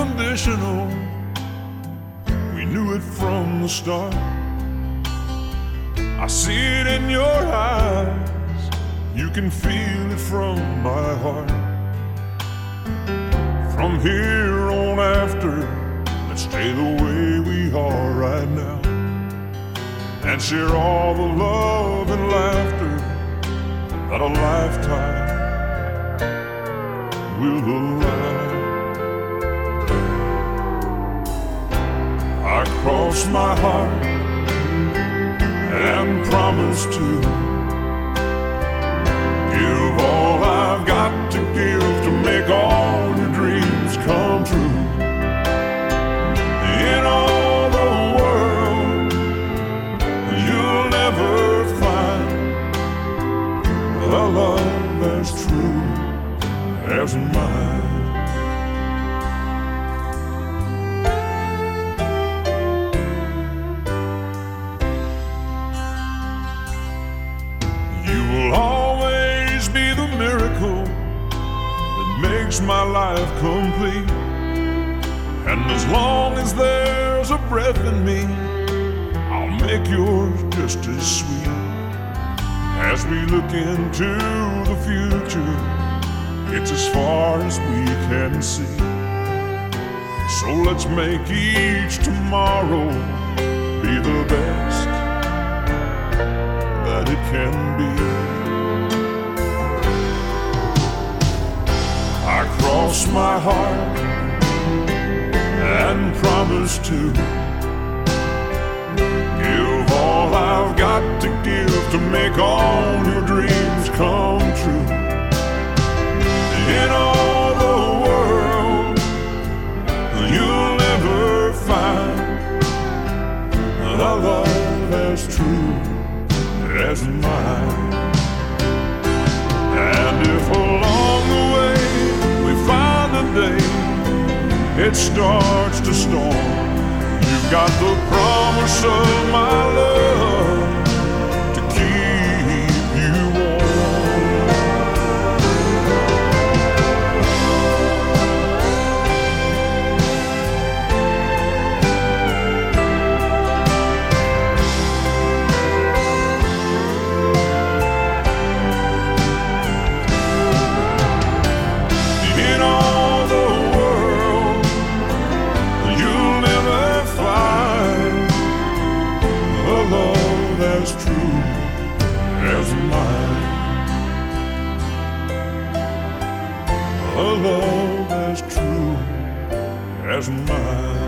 unconditional. We knew it from the start. I see it in your eyes. You can feel it from my heart. From here on after, let's stay the way we are right now, and share all the love and laughter that a lifetime will allow. I cross my heart and promise to give all I've got to give to make all your dreams come true. In all the world, you'll never find a love as true as mine. You will always be the miracle that makes my life complete. And as long as there's a breath in me, I'll make yours just as sweet. As we look into the future, it's as far as we can see. So let's make each tomorrow be the best that it can be. I cross my heart and promise to give all I've got to give to make all your dreams come true. In all the world, you'll never find a love as true as mine. And if along the way we find a day it starts to storm, you've got the promise of my love to keep you warm. In all the world, you'll never find a love as true as mine. A love as true as mine.